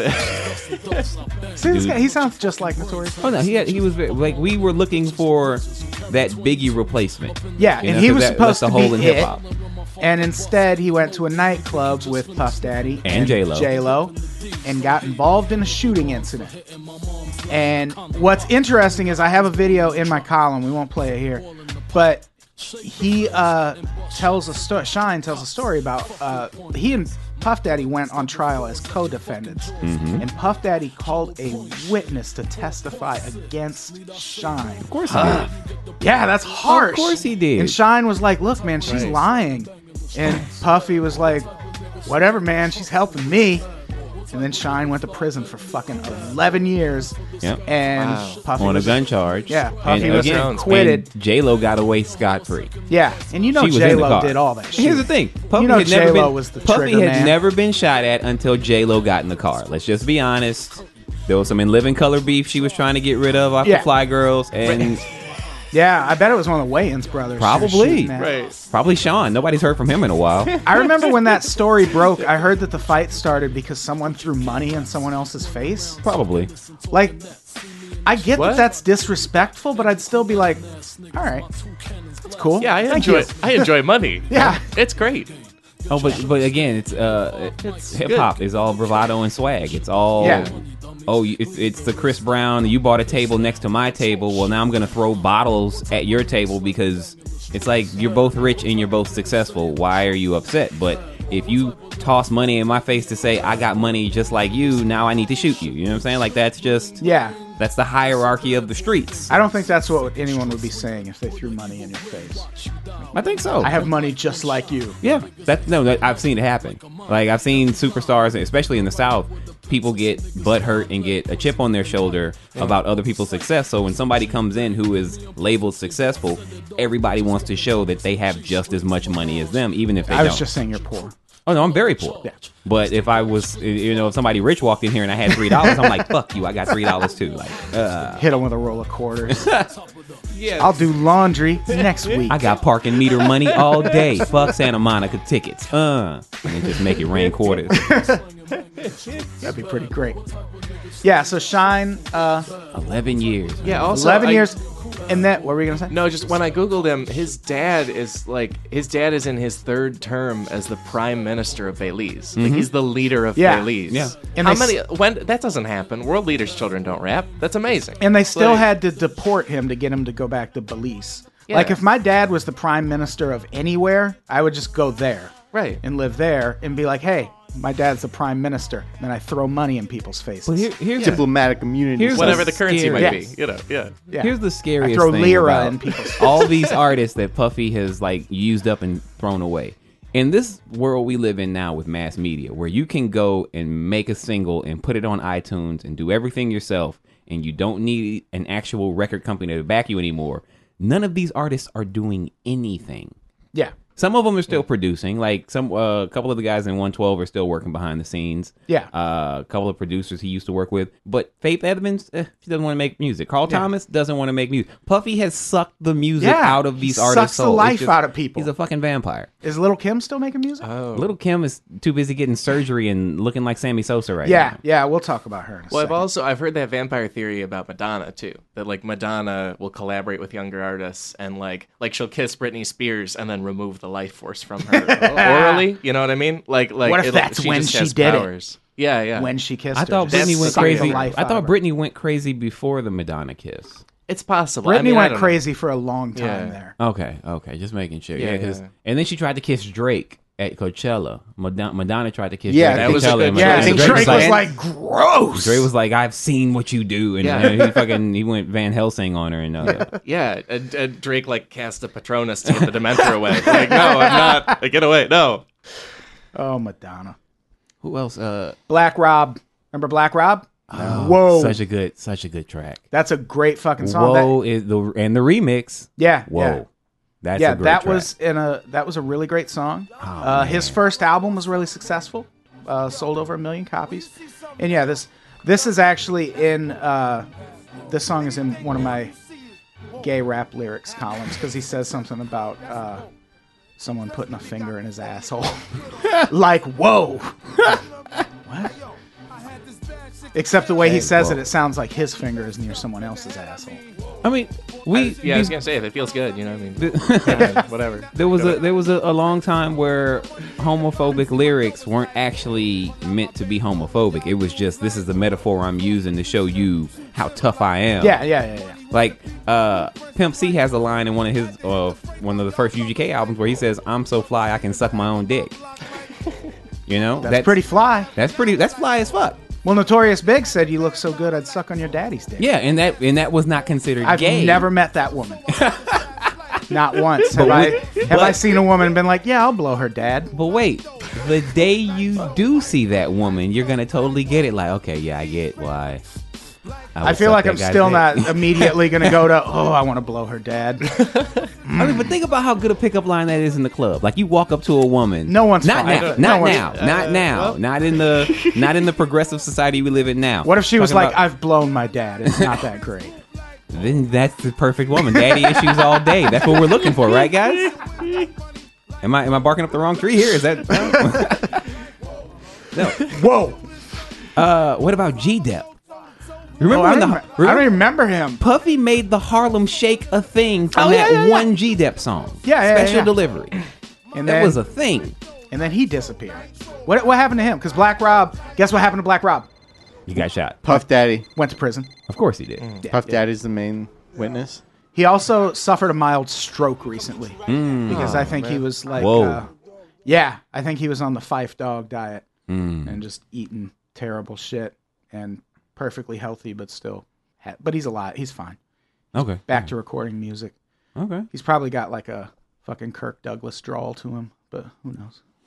See, this Dude. guy, he sounds just like Notorious. Oh no, he had, he was very- like we were looking for that Biggie replacement. Yeah, You and know, he 'cause was that- supposed that's to the hole be in it. hip-hop. And instead, he went to a nightclub with Puff Daddy And J-Lo. J-Lo, and got involved in a shooting incident. And what's interesting is I have a video in my column. We won't play it here, but he uh, tells a story. Shine tells a story about uh, he and Puff Daddy went on trial as co-defendants, Mm-hmm. and Puff Daddy called a witness to testify against Shine. Of course he did. Yeah, that's harsh. Of course he did. And Shine was like, look, man, she's Right. lying. And Puffy was like, whatever, man, she's helping me. And then Shine went to prison for fucking eleven years. Yep. And Wow. Puffy On a was, gun charge. Yeah, Puffy was again, acquitted. J Lo got away scot free. Yeah, and you know She was in the J-Lo car. did all that shit. Here's the thing. Puffy You know had never J-Lo been, was the Puffy trigger had man. never been shot at until J Lo got in the car. Let's just be honest. There was some in living color beef she was trying to get rid of off Yeah. the Fly Girls, and Yeah, I bet it was one of the Wayans brothers. she was Probably. shooting at. Right. probably Sean. Nobody's heard from him in a while. I remember when that story broke, I heard that the fight started because someone threw money in someone else's face. Probably. Like, I get What? that that's disrespectful, but I'd still be like, all right, it's cool. Yeah, I Thank enjoy. you. I enjoy money. Yeah. it's great. Oh, but but again, it's uh, hip hop is all bravado and swag. It's all Yeah. oh, you- it's it's the Chris Brown. You bought a table next to my table. Well, now I'm gonna throw bottles at your table because it's like you're both rich and you're both successful. Why are you upset? But if you toss money in my face to say I got money just like you, now I need to shoot you. You know what I'm saying? Like that's just Yeah. that's the hierarchy of the streets. I don't think that's what anyone would be saying if they threw money in your face. I think so. I have money just like you. Yeah, that no, that, I've seen it happen. Like I've seen superstars, especially in the South, people get butthurt and get a chip on their shoulder about other people's success. So when somebody comes in who is labeled successful, everybody wants to show that they have just as much money as them, even if they I don't. was just saying you're poor. Oh no, I'm very poor. Yeah. But if I was, you know, if somebody rich walked in here and I had three dollars, I'm like, fuck you, I got three dollars too. Like, uh, Hit him with a roll of quarters. yeah. I'll do laundry next week. I got parking meter money all day. Fuck Santa Monica tickets. Uh, and then just make it rain quarters. That'd be pretty great. Yeah, so Shine, uh, Eleven years. Yeah. Also, eleven I- years. And that, what were you going to say? No, just when I googled him, his dad is like his dad is in his third term as the prime minister of Belize. Like he's the leader of Yeah. Belize. Yeah. And How they many? When that doesn't happen. World leaders' children don't rap. That's amazing. And they still Like- had to deport him to get him to go back to Belize. Yeah. Like, if my dad was the prime minister of anywhere, I would just go there. Right. And live there and be like, hey, my dad's the prime minister. And I throw money in people's faces. But here, here's Diplomatic immunity. Here's Whatever the the currency scary- might Yes. be. You know. Yeah. yeah. Here's the scariest I throw thing lira about in people's faces. all these artists that Puffy has like used up and thrown away. In this world we live in now with mass media, where you can go and make a single and put it on iTunes and do everything yourself, and you don't need an actual record company to back you anymore. None of these artists are doing anything. Yeah. Some of them are still producing. Like some, uh, a couple of the guys in one twelve are still working behind the scenes. Yeah. Uh, a couple of producers he used to work with. But Faith Evans, eh, she doesn't want to make music. Carl Thomas doesn't want to make music. Puffy has sucked the music Yeah, out of he these sucks artists' the soul. It's life just- out of people. He's a fucking vampire. Is Little Kim still making music? Oh. Little Kim is too busy getting surgery and looking like Sammy Sosa right yeah. now. Yeah. We'll talk about her in a Well, I've second. also I've heard that vampire theory about Madonna too. That like Madonna will collaborate with younger artists and like like she'll kiss Britney Spears and then remove the life force from her orally. You know what I mean? Like like What if it'll- that's she when just she has did it? powers. Yeah, yeah. When she kissed I her. thought just Britney went sucked the crazy. life I out thought of her. Britney went crazy before the Madonna kiss. It's possible. Britney I mean, I went don't crazy for a long time Yeah. there. Okay, okay, just making sure. Yeah, Yeah, 'cause- yeah. and then she tried to kiss Drake at Coachella. Madonna, Madonna tried to kiss Yeah, Drake that at was a Coachella. good and choice. Yeah, Madonna- and Drake Drake was was like- like, gross. Drake was like, "I've seen what you do," and Yeah. uh, he fucking he went Van Helsing on her, and uh, know. Yeah, and, and Drake like cast a Patronus to get the Dementor away. Like, no, I'm not. Like, get away. No. Oh, Madonna. who else? Uh, Black Rob. Remember Black Rob? oh, Whoa. such a good, such a good track. That's a great fucking song. That- Whoa is the and the remix. yeah. Whoa, Yeah. that's yeah, a great that track. was in a that was a really great song. Oh, uh, his first album was really successful, uh, sold over a million copies, and yeah, this this is actually in uh, this song is in one of my gay rap lyrics columns because he says something about uh, someone putting a finger in his asshole, like whoa, what? Except the way he Hey, says whoa. it, it sounds like his finger is near someone else's asshole. I mean, we Yeah, I was these- gonna say if it feels good, you know what I mean. Yeah, whatever. There was a there was a, a long time where homophobic lyrics weren't actually meant to be homophobic. It was just this is the metaphor I'm using to show you how tough I am. Yeah, yeah, yeah, yeah. Like uh, Pimp C has a line in one of his uh, one of the first U G K albums where he says, "I'm so fly I can suck my own dick." You know, That's, pretty fly. That's pretty. That's fly as fuck. Well, Notorious Big said you look so good I'd suck on your daddy's dick. Yeah, and that and that was not considered I've gay. never met that woman. Not once. Have But I with- have but- I seen a woman and been like, yeah, I'll blow her dad. But wait, the day you do see that woman, you're gonna totally get it. Like, okay, yeah, I get why. I would feel suck like that I'm guy's still dick. not immediately going to go to, oh, I want to blow her dad. I mean, but think about how good a pickup line that is in the club. Like you walk up to a woman. No one's not fine. now, No not one's- now, not now, not in the not in the progressive society we live in now. What if she was Talking like, about- I've blown my dad. It's not that great. Then that's the perfect woman. Daddy issues all day. That's what we're looking for, right, guys? Am I am I barking up the wrong tree here? Is that no? Whoa. Uh, what about G-Dep? Remember Oh, I, when don't the remember, I don't remember him. Puffy made the Harlem Shake a thing from Oh, that yeah, yeah, yeah. one G-Dep song? Yeah, yeah, Special yeah. delivery. And That then, was a thing. and then he disappeared. What what happened to him? Because Black Rob, guess what happened to Black Rob? He got shot. Puff Daddy. Went to prison. Of course he did. Yeah, Puff yeah. Daddy's the main witness. He also suffered a mild stroke recently because I think he was like, Whoa. uh, yeah, I think he was on the Fife Dog diet Mm. and just eating terrible shit and perfectly healthy, but still, ha- but he's alive. He's fine. Okay. Back to recording music. Okay. He's probably got like a fucking Kirk Douglas drawl to him, but who knows?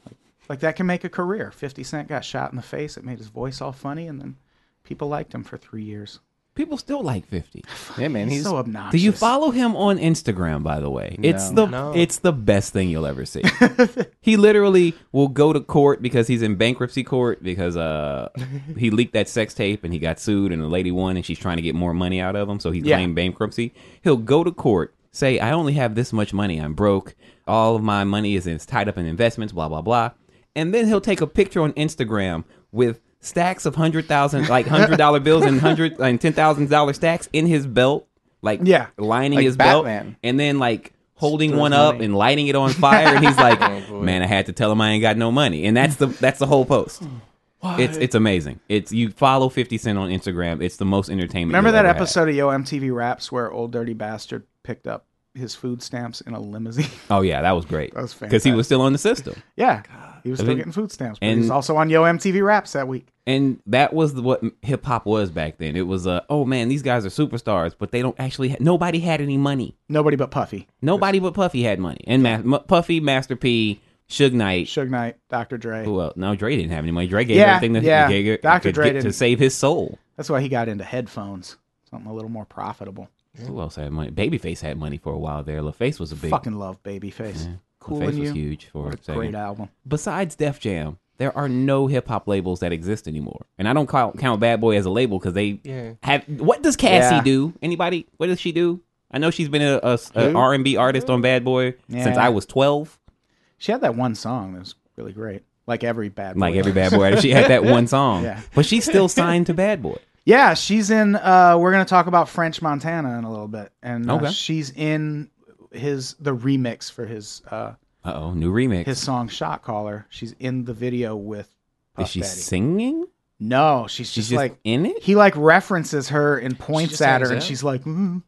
Like, that can make a career. fifty Cent got shot in the face. It made his voice all funny, and then people liked him for three years. People still like fifty. Yeah, man. He's He's so obnoxious. Do you follow him on Instagram, by the way? It's the No. it's the best thing you'll ever see. He literally will go to court because he's in bankruptcy court because uh he leaked that sex tape and he got sued and the lady won and she's trying to get more money out of him, so he Yeah. claimed bankruptcy. He'll go to court, say, I only have this much money, I'm broke, all of my money is, is tied up in investments, blah, blah, blah. And then he'll take a picture on Instagram with stacks of hundred thousand, like hundred dollar bills and hundred and ten thousand dollar stacks in his belt, like Yeah. lining Like his Batman. belt, and then like holding Throws one up money. and lighting it on fire, and he's like, boy. "Man, I had to tell him I ain't got no money," and that's the that's the whole post. It's it's amazing. It's you follow fifty Cent on Instagram. It's the most entertainment. Remember you'll that ever have. episode of Yo M T V Raps where Old Dirty Bastard picked up his food stamps in a limousine? Oh yeah, that was great. That was because he fantastic. was still on the system. Yeah. He was I still mean, getting food stamps. But and- he was also on Yo M T V Raps that week. And that was the, what hip hop was back then. It was, uh, oh man, these guys are superstars, but they don't actually. Ha- nobody had any money. Nobody but Puffy. Nobody but Puffy had money. And Ma- M- Puffy, Master P, Suge Knight. Suge Knight, Doctor Dre. Well, no, Dre didn't have any money. Dre gave Yeah, everything to, yeah. gave, Doctor could Dre get to didn't- save his soul. That's why he got into headphones. Something a little more profitable. Who else had money? Babyface had money for a while there. LaFace was a big. Fucking love Babyface. Cool LaFace in was you. huge for What a a second. great album. Besides Def Jam, there are no hip hop labels that exist anymore. And I don't count, count Bad Boy as a label because they Yeah. have. What does Cassie Yeah. do? Anybody? What does she do? I know she's been a, a, a Who? R and B artist on Bad Boy since Yeah. I was twelve. She had that one song that was really great. Like every bad boy. Like every Bad Boy artist, she had that one song. Yeah. But she's still signed to Bad Boy. Yeah, she's in. Uh, we're gonna talk about French Montana in a little bit, and uh, Okay. she's in his the remix for his uh, Uh oh, new remix. his song "Shot Caller." She's in the video with Puff Is she Daddy. singing? No, she's She's just, just like in it. he like references her and points just at her, hangs and out? she's like, mm,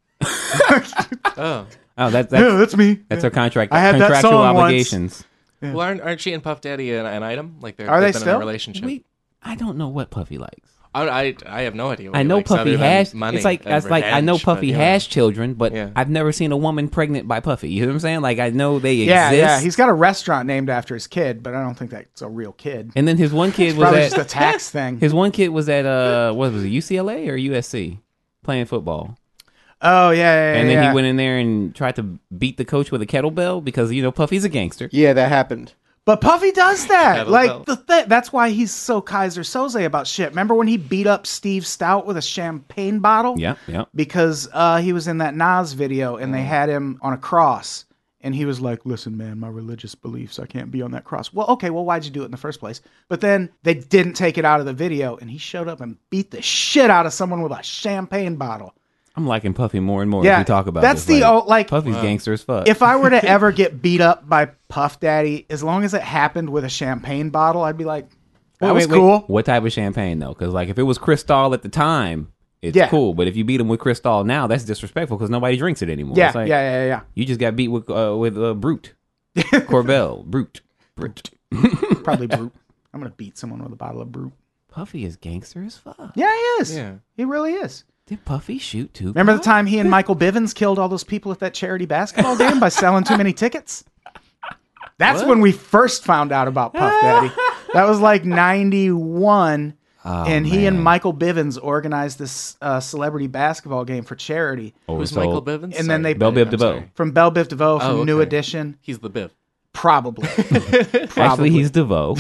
Oh. Oh, that's "Yeah, that's, that's me." that's her contract. I had that contractual song once. obligations. Well, aren't, aren't she and Puff Daddy an, an item? Like they're, Are they've they been in still? a relationship. We, I don't know what Puffy likes. I, I I have no idea. What I he know likes Puffy other than has. money It's like and it's like I know revenge, Puffy but, yeah. has children, but Yeah. I've never seen a woman pregnant by Puffy. You know what I'm saying? Like I know they Yeah, exist. yeah. He's got a restaurant named after his kid, but I don't think that's a real kid. and then his one kid was Probably at just a tax thing. his one kid was at uh what was it U C L A or U S C playing football, Oh yeah, yeah, yeah. and then yeah. he went in there and tried to beat the coach with a kettlebell because you know Puffy's a gangster. Yeah, that happened. But Puffy does that. Kettlebell. Like the th- that's why he's so Kaiser Soze about shit. Remember when he beat up Steve Stout with a champagne bottle? Yeah, yeah. Because uh, he was in that Nas video and they had him on a cross. And he was like, listen, man, my religious beliefs, I can't be on that cross. Well, okay, well, why'd you do it in the first place? But then they didn't take it out of the video, and he showed up and beat the shit out of someone with a champagne bottle. I'm liking Puffy more and more Yeah, as we talk about that's this. the old- like- Puffy's gangster as fuck. If I were to ever get beat up by Puff Daddy, as long as it happened with a champagne bottle, I'd be like, that Wait, was wait, wait. cool. What type of champagne though? Because like if it was Cristal at the time, it's Yeah. cool. But if you beat him with Cristal now, that's disrespectful because nobody drinks it anymore. Yeah, It's like, yeah, yeah, yeah. You just got beat with uh, with uh, Brute, Corbel, Brute, Brute. Probably Brute. I'm gonna beat someone with a bottle of Brute. Puffy is gangster as fuck. Yeah, he is. Yeah. He really is. Did Puffy shoot too? Remember the time he and Michael Bivins killed all those people at that charity basketball game by selling too many tickets? That's when we first found out about Puff Daddy. That was like ninety-one. Oh, and he and man. Michael Bivins organized this uh, celebrity basketball game for charity. Who's Oversold. Michael Bivins? And then they- Bell Biv I'm DeVoe. sorry. From Belle Biv DeVoe from Oh, New okay. Edition. He's the Biv. Probably. Actually, Probably. he's DeVoe.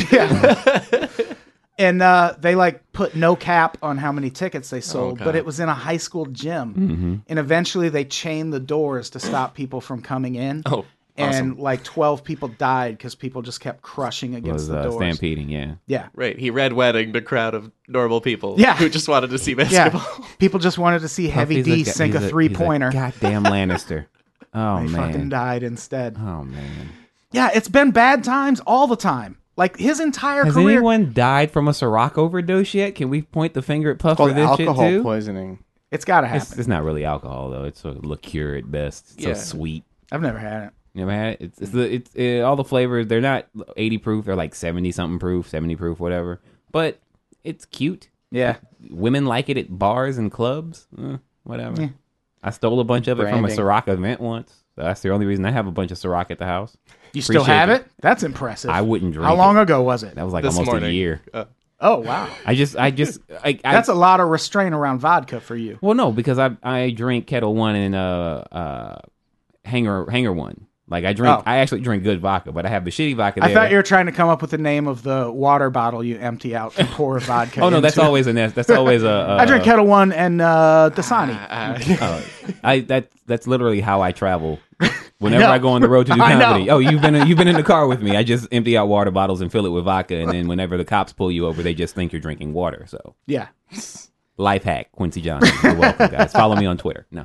And uh, they like put no cap on how many tickets they sold, Okay. but it was in a high school gym. And eventually they chained the doors to stop people from coming in. Oh, And like twelve people died because people just kept crushing against Was the uh, doors. stampeding? Yeah. Yeah. right. He red weddinged a crowd of normal people Yeah. who just wanted to see Yeah. basketball. People just wanted to see Heavy Puffy's D ga- sink he's a three pointer. Goddamn Lannister. Oh They fucking man. died instead. Oh man. Yeah, it's been bad times all the time. Like his entire Has career. anyone died from a Ciroc overdose yet? Can we point the finger at Puff for Called this shit alcohol too? poisoning. It's got to It's, happen. it's not really alcohol though. It's a liqueur at best. It's Yeah. so sweet. I've never had it. You ever had it? It's, it's the it's uh, all the flavors. They're not eighty proof. They're like seventy something proof, seventy proof, whatever. But it's cute. Yeah. Women like it at bars and clubs. Eh, whatever. Yeah. I stole a bunch of it from a Branding. Ciroc event once. So that's the only reason I have a bunch of Ciroc at the house. You still Appreciate have it. it? That's impressive. I wouldn't drink How long it. ago was it? That was like This almost morning. a year. Uh, Oh, wow. I just, I just, I, I, That's a lot of restraint around vodka for you. well, no, because I, I drink Kettle One and uh, uh, Hanger, Hanger One. Like I drink, Oh. I actually drink good vodka, but I have the shitty vodka. I there. thought you were trying to come up with the name of the water bottle you empty out and pour vodka Oh no, that's into. always a nest. That's always a. a I drink Kettle One and uh, Dasani. Uh, I that that's literally how I travel. Whenever know. I go on the road to do I know. comedy, oh, you've been you've been in the car with me. I just empty out water bottles and fill it with vodka, and then whenever the cops pull you over, they just think you're drinking water. So Yeah. life hack, Quincy Johnson. You're welcome, guys. Follow me on Twitter. No,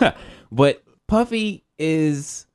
but Puffy is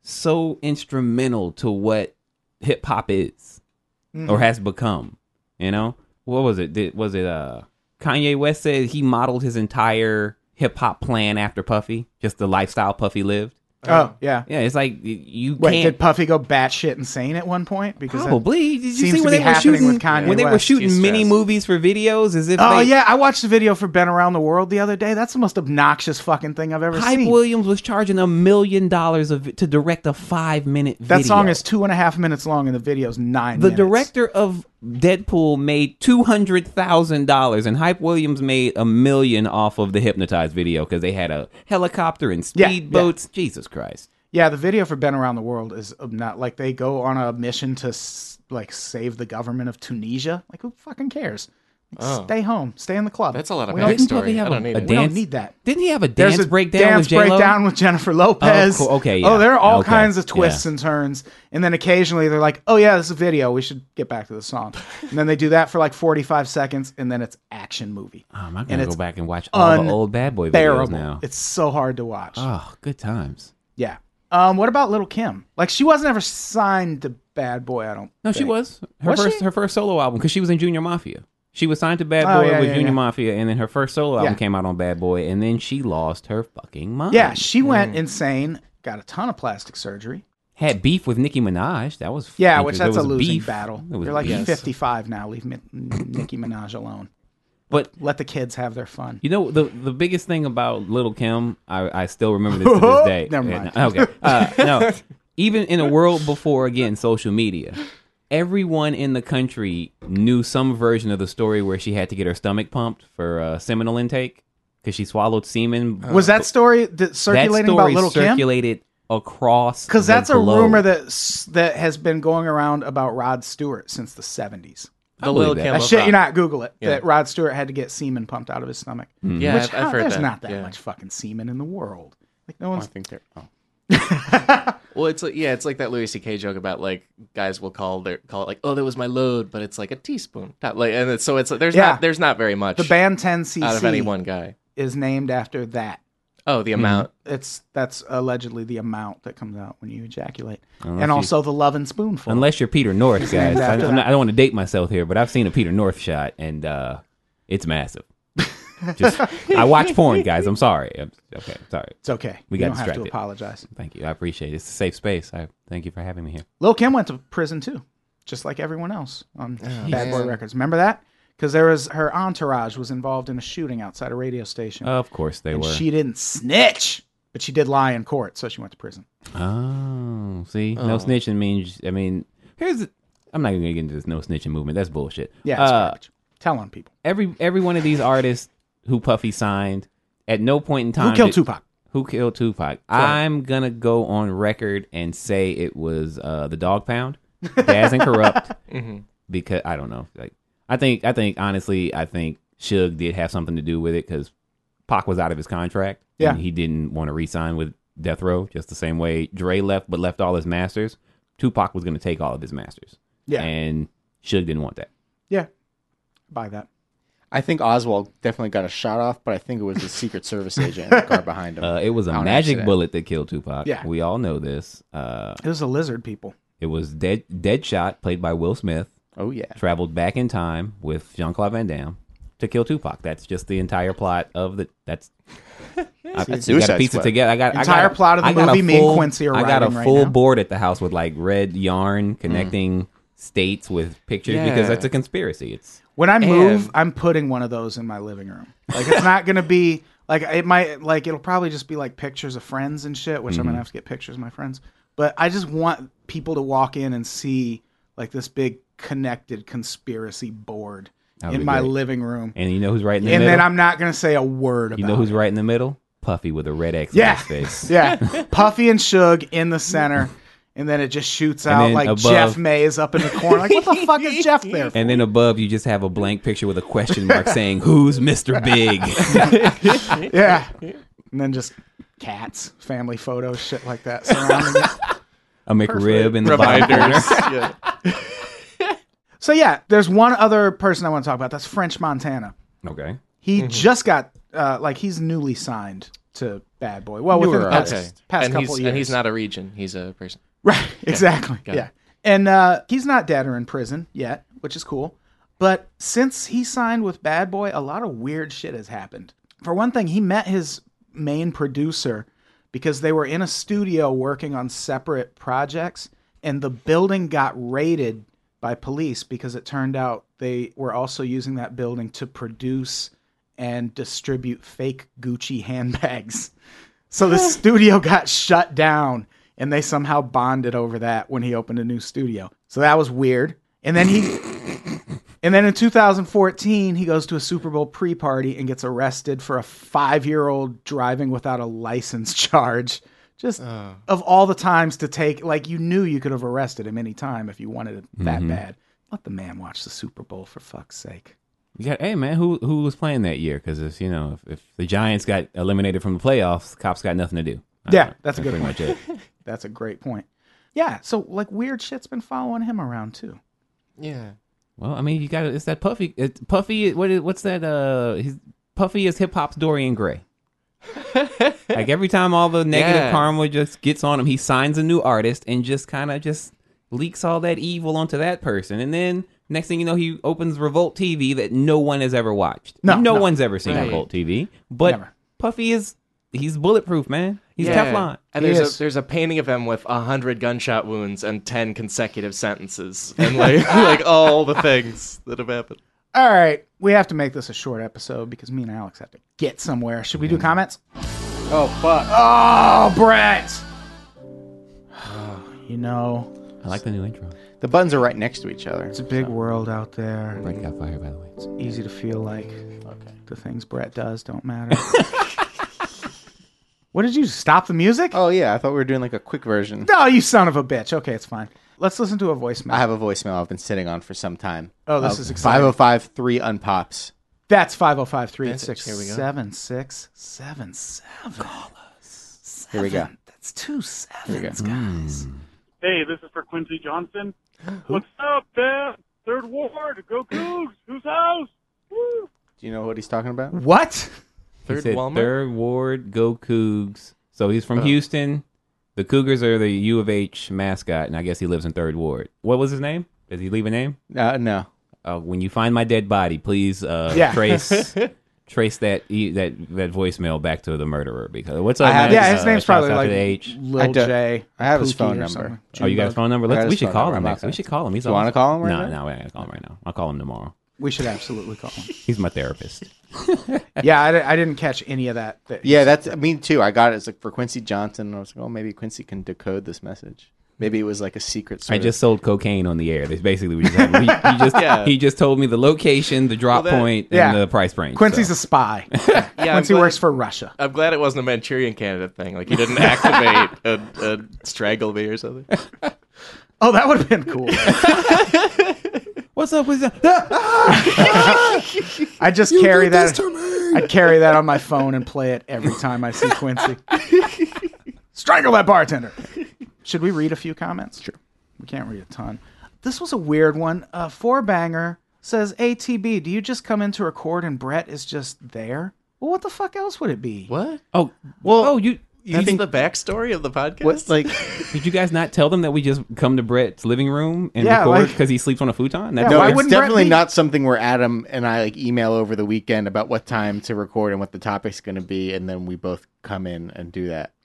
so instrumental to what hip hop is or has become. You know, what was it? Did, was it uh Kanye West said he modeled his entire hip hop plan after Puffy, just the lifestyle Puffy lived. Oh, yeah. Yeah, it's like you Wait, can't. did Puffy go batshit insane at one point? Because that- Probably. Did you seems see to when be they were happening shooting with Kanye when they were West. shooting He's mini stressed. movies for videos? As if Oh they, yeah, I watched the video for "Been Around the World" the other day. That's the most obnoxious fucking thing I've ever Hype seen. Williams was charging a million dollars of to direct a five minute video. That song is two and a half minutes long, and the video's nine. The minutes. director of Deadpool made two hundred thousand dollars, and Hype Williams made a million off of the Hypnotized video because they had a helicopter and Yeah, speedboats. Jesus Christ! Yeah, the video for "Been Around the World" is not like they go on a mission to s- like save the government of Tunisia. Like, who fucking cares? Like, Oh. Stay home, stay in the club. That's a lot of We don't- Didn't Puffy backstory. have I a, don't need a it. We don't dance? need that. Didn't he have a There's dance a breakdown dance with J-Lo? breakdown with Jennifer Lopez. Oh, cool. Okay, yeah. Oh, there are all Okay. kinds of twists Yeah. and turns, and then occasionally they're like, "Oh yeah, this is a video. We should get back to the song." And then they do that for like forty-five seconds, and then it's action movie. Oh, I'm And gonna go it's back and watch all the old Bad Boy videos Bearable. now. It's so hard to watch. Oh, good times. Yeah. Um, what about Little Kim? Like, she wasn't ever signed to Bad Boy, I don't No, she think. was her Was first she? her first solo album because she was in Junior Mafia. She was signed to Bad Oh, Boy yeah, with yeah, Junior yeah. Mafia, and then her first solo album Yeah. came out on Bad Boy, and then she lost her fucking mind. Yeah, she went insane, got a ton of plastic surgery. had beef with Nicki Minaj. That was Yeah, inter- which there that's a was losing beef. battle. It was You're like beef. fifty-five now. Leave Mi- Nicki Minaj alone. But Let the kids have their fun. you know the the biggest thing about Little Kim, I, I still remember this to this day. Never Yeah, mind. no, okay, uh, no. Even in a world before again social media, everyone in the country knew some version of the story where she had to get her stomach pumped for uh, seminal intake because she swallowed semen. Was that story that that circulating story about Little Kim? circulated across Because the that's a globe. rumor that s- that has been going around about Rod Stewart since the seventies. I The believe Lil that. Kim That of shit, rock. you not Google it. Yeah. That Rod Stewart had to get semen pumped out of his stomach. Yeah, Which I've, how- I've heard there's that. not that yeah. much fucking semen in the world. Like no Oh, I one's. think they're. Oh. Well, it's like yeah, it's like that Louis C K joke about like guys will call their call it like, oh, that was my load, but it's like a teaspoon. Not like, and it's, so it's there's Yeah. not there's not very much The band ten C out of any C one guy. is named after that. Oh, the amount. It's that's allegedly the amount that comes out when you ejaculate, Unless and you- also the love and spoonful. Unless you're Peter North, guys. named I, after I'm not, that. I don't want to date myself here, but I've seen a Peter North shot, and uh, it's massive. Just, I watch porn, guys. I'm sorry. I'm, okay, sorry. it's okay. We you got don't have to distracted. apologize. Thank you. I appreciate it. It's a safe space. I thank you for having me here. Lil Kim went to prison too, just like everyone else on Bad Boy man. Records. Remember that? Because there was her entourage was involved in a shooting outside a radio station, Of course they and were. she didn't snitch, but she did lie in court, so she went to prison. Oh, see, no Oh. snitching means. I mean, here's. The, I'm not even gonna get into this no snitching movement. That's bullshit. Yeah, it's Uh, garbage. Tell on people. every every one of these artists who Puffy signed, at no point in time Who killed did- Tupac? Who killed Tupac? I'm gonna go on record and say it was uh, the Dog Pound, Daz and Corrupt, because I don't know. Like, I think, I think honestly, I think Suge did have something to do with it because Pac was out of his contract. Yeah. and he didn't want to re-sign with Death Row, just the same way Dre left, but left all his masters. Tupac was going to take all of his masters. Yeah. and Suge didn't want that. Yeah, buy that. I think Oswald definitely got a shot off, but I think it was the Secret Service agent in the car behind him. Uh, it was a On magic accident. bullet that killed Tupac. Yeah. we all know this. Uh, It was the lizard people. it was Dead Deadshot, played by Will Smith. Oh yeah. Traveled back in time with Jean-Claude Van Damme to kill Tupac. That's just the entire plot of the. That's. I, I got Suicide to piece it Squad. together. I got I Entire got a- plot of the I got a movie me and full- Quincy are I got a writing right full now. board at the house with like red yarn connecting states with pictures because Yeah. that's a conspiracy. It's When I move, And- I'm putting one of those in my living room. Like, it's not going to be Like it might, like it'll probably just be like pictures of friends and shit, which mm-hmm. I'm gonna have to get pictures of my friends. But I just want people to walk in and see like this big connected conspiracy board in my great. living room. And you know who's right in the and middle? And then I'm not gonna say a word about it. You know who's it. right in the middle? Puffy with a red X yeah. on his face. Yeah, Puffy and Suge in the center. And then it just shoots out like above, Jeff Mays up in the corner. Like, what the fuck is Jeff there for? And then above, you just have a blank picture with a question mark saying, "Who's Mister Big?" Yeah. And then just cats, family photos, shit like that surrounding it. A McRib in the reminders. Yeah. So yeah, there's one other person I want to talk about. That's French Montana. Okay. He mm-hmm. just got uh, like he's newly signed to Bad Boy. Well, within the past, okay. past and couple he's, years. And he's not a region. He's a person. Right, exactly. Got yeah. And uh, he's not dead or in prison yet, which is cool. But since he signed with Bad Boy, a lot of weird shit has happened. For one thing, he met his main producer because they were in a studio working on separate projects, and the building got raided by police because it turned out they were also using that building to produce and distribute fake Gucci handbags. So the studio got shut down. And they somehow bonded over that when he opened a new studio. So that was weird. And then he, and then in two thousand fourteen, he goes to a Super Bowl pre-party and gets arrested for a five-year-old driving without a license charge. Just uh. of all the times to take, like you knew you could have arrested him any time if you wanted it that mm-hmm. bad. Let the man watch the Super Bowl for fuck's sake. You got, hey man, who who was playing that year? Because if you know, if, if the Giants got eliminated from the playoffs, cops got nothing to do. Yeah, know, that's a good pretty point. Much it. That's a great point. Yeah, so like weird shit's been following him around too. Yeah. Well, I mean, you got it's that Puffy. It's Puffy. What is what's that? Uh, he's, Puffy is hip hop's Dorian Gray. Like every time all the negative yeah. karma just gets on him, he signs a new artist and just kind of just leaks all that evil onto that person, and then next thing you know, he opens Revolt T V that no one has ever watched. No, no, no. one's ever seen right. Revolt T V, but Never. Puffy is. He's bulletproof, man. He's yeah. Teflon. And He there's is. a there's a painting of him with a hundred gunshot wounds and ten consecutive sentences, and like like all the things that have happened. All right, we have to make this a short episode because me and Alex have to get somewhere. Should we do comments? Oh, fuck. Oh, Brett! Oh, you know, I like the new intro. The buttons are right next to each other. it's a big world out there. Brett got fired, by the way. It's easy to feel like Okay. the things Brett does don't matter. What did you stop the music? Oh, yeah. I thought we were doing like a quick version. No, you son of a bitch. Okay, it's fine. Let's listen to a voicemail. I have a voicemail I've been sitting on for some time. Oh, this Uh, is exciting. five oh five three unpops. That's five oh five, three eight Message. six, Here we go. seven six seven seven. Call us. Here we go. That's two sevens, Here we guys. Hey, this is for Quincy Johnson. What's up, man? Third Ward, go Cougs. Whose house? Woo. Do you know what he's talking about? What? He Third said Walmart? Third Ward, go Cougs. So he's from Oh. Houston. The Cougars are the U of H mascot, and I guess he lives in Third Ward. What was his name? Does he leave a name? Uh, no. Uh, when you find my dead body, please uh, Yeah. trace trace that e- that that voicemail back to the murderer. Because what's up, I have- man? Yeah, his Uh, name's shouts probably out to like the H. Lil I do- J. I have his Pookie phone or number. something. Oh, you got his phone number? I Let's, got we his should phone call number. him I'm next. not We should call him. He's Do you wanna call him right no, now? No, we're not gonna call him right now. I'll call him tomorrow. We should absolutely call him. He's my therapist. Yeah, I, di- I didn't catch any of that. that Yeah, that's me too. I got it. It's like for Quincy Johnson. I was like, oh, maybe Quincy can decode this message. Maybe it was like a secret. Sort I just sold cocaine on the air. That's basically we just had, he, he just Yeah. he just told me the location, the drop Well, that- point, Yeah. and the price range. Quincy's so. a spy. Yeah, I'm Quincy glad- works for Russia. I'm glad it wasn't a Manchurian Candidate thing. Like he didn't activate a, a strangle me or something. Oh, that would have been cool. What's up with that? I just carry that. I carry that on my phone and play it every time I see Quincy. Strangle that bartender. Should we read a few comments? Sure. We can't read a ton. This was a weird one. Uh, Four Banger says, A T B, do you just come in to record and Brett is just there? Well, what the fuck else would it be? What? Oh, Well, oh, you. That's think- the backstory of the podcast? What's like? Did you guys not tell them that we just come to Brett's living room and Yeah, record like- because he sleeps on a futon? That's Yeah, No, why it's wouldn't Brett definitely be- not something where Adam and I like email over the weekend about what time to record and what the topic's going to be, and then we both come in and do that.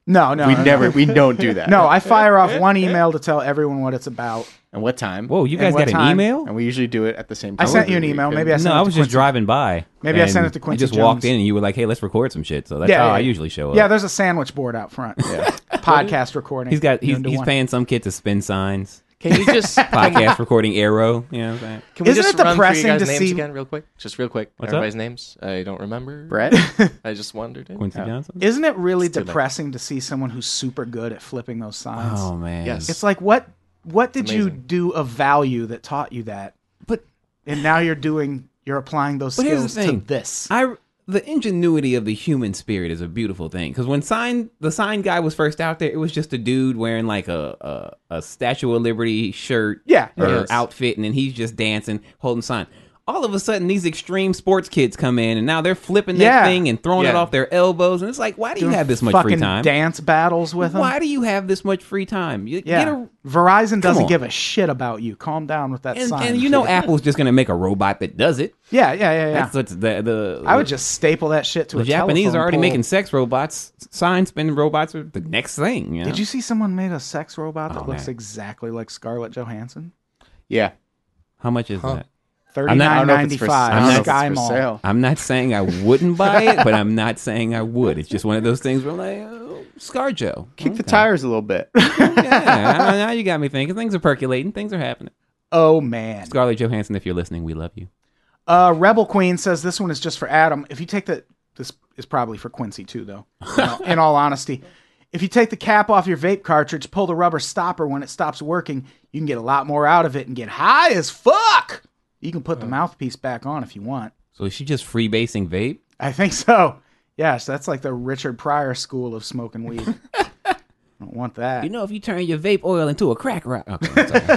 No, no, we no, never, no. we don't do that. No, I fire off one email to tell everyone what it's about. And what time? Whoa, you And guys what got an time? email? And we usually do it at the same I time. sent you an every email. week. Maybe I sent No, it I to was just Quincy. driving by. Maybe I and sent it to Quincy I just Jones. walked in and you were like, "Hey, let's record some shit." So that's Yeah, how yeah, I yeah. usually show up. Yeah, there's a sandwich board out front. Yeah. Podcast recording. he's got he's, Noon to he's one. paying some kid to spin signs. Can you just Podcast recording Arrow. You know what I'm saying? Can we Isn't just it run through you depressing guys' to names see- again, real quick? Just real quick. What's up? Everybody's names. I don't remember. Brett? I just wondered. It. Quincy Johnson. Isn't it really It's too late. depressing to see someone who's super good at flipping those signs? Oh man. Yes. It's like what what did you amazing. do of value that taught you that? But And now you're doing you're applying those But here's the skills to thing. this. I the ingenuity of the human spirit is a beautiful thing. Because when sign the sign guy was first out there, it was just a dude wearing like a a, a Statue of Liberty shirt, Yeah, or yes. outfit, and then he's just dancing, holding sign. All of a sudden, these extreme sports kids come in, and now they're flipping that Yeah. thing and throwing it Yeah. off their elbows, and it's like, why do you Doing have this much fucking free time? dance battles with them. Why do you have this much free time? You, Yeah. Get a, Verizon doesn't on. give a shit about you. Calm down with that and, sign. and you know, Apple's just gonna make a robot that does it. Yeah, yeah, yeah, yeah. That's what's the the. I would just staple that shit to The a Japanese telephone are already pole. making sex robots. Sign spinning robots are the next thing. You know? Did you see someone made a sex robot that Oh, looks man. exactly like Scarlett Johansson? Yeah. How much is that? Thirty not- I I nine don't know if ninety it's for, five. I don't know if it's Sky for Mall. sale. I'm not saying I wouldn't buy it, but I'm not saying I would. It's just one of those things where I'm like, oh, ScarJo. Kick the tires a little bit. Yeah, I- now you got me thinking. Things are percolating. Things are happening. Oh man. Scarlett Johansson, if you're listening, we love you. Uh, Rebel Queen says this one is just for Adam. If you take the, this is probably for Quincy too, though. In all, in all honesty, if you take the cap off your vape cartridge, pull the rubber stopper when it stops working, you can get a lot more out of it and get high as fuck. You can put the mouthpiece back on if you want. So is she just freebasing vape? I think so. Yes, that's like the Richard Pryor school of smoking weed. I don't want that. You know, if you turn your vape oil into a crack rock. Okay, I'm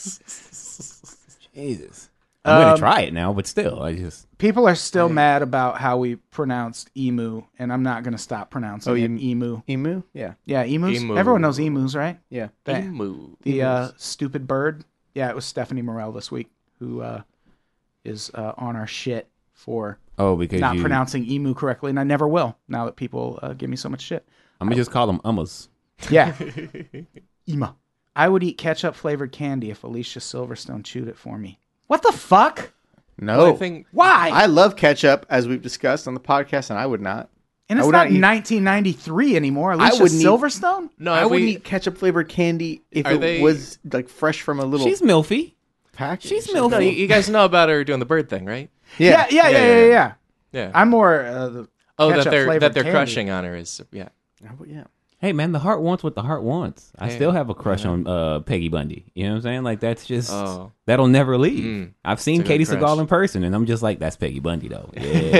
sorry. Jesus. I'm Um, going to try it now, but still, I just. People are still mad about how we pronounced emu, and I'm not going to stop pronouncing Oh, it you- emu. Emu? Yeah. Yeah, emus. Emu. Everyone knows emus, right? Yeah. The, Emu. the uh, stupid bird. Yeah, it was Stephanie Morel this week who uh, is uh, on our shit for Oh, because not you. pronouncing emu correctly, and I never will now that people uh, give me so much shit. I'm going to just call them ummas. Yeah. Ema. I would eat ketchup flavored candy if Alicia Silverstone chewed it for me. What the fuck? No. Well, I think Why? I love ketchup, as we've discussed on the podcast, and I would not. and I it's would not not eat- nineteen ninety-three anymore. Alicia wouldn't eat- Silverstone? no. I have wouldn't we, eat ketchup flavored candy if Are it they- was like fresh from a little She's milfy. package. She's No, milfy. you, you guys know about her doing the bird thing, right? Yeah, yeah, yeah, yeah, yeah, yeah. yeah. Yeah. I'm more uh, the oh, that ketchup they're flavored that they're candy. crushing on her is yeah. Oh, yeah. Hey man, the heart wants what the heart wants. I Yeah. still have a crush on uh, Peggy Bundy. You know what I'm saying? Like that's just Oh. that'll never leave. Mm. I've seen It's a good Katie crush. Seagal in person, and I'm just like, that's Peggy Bundy though.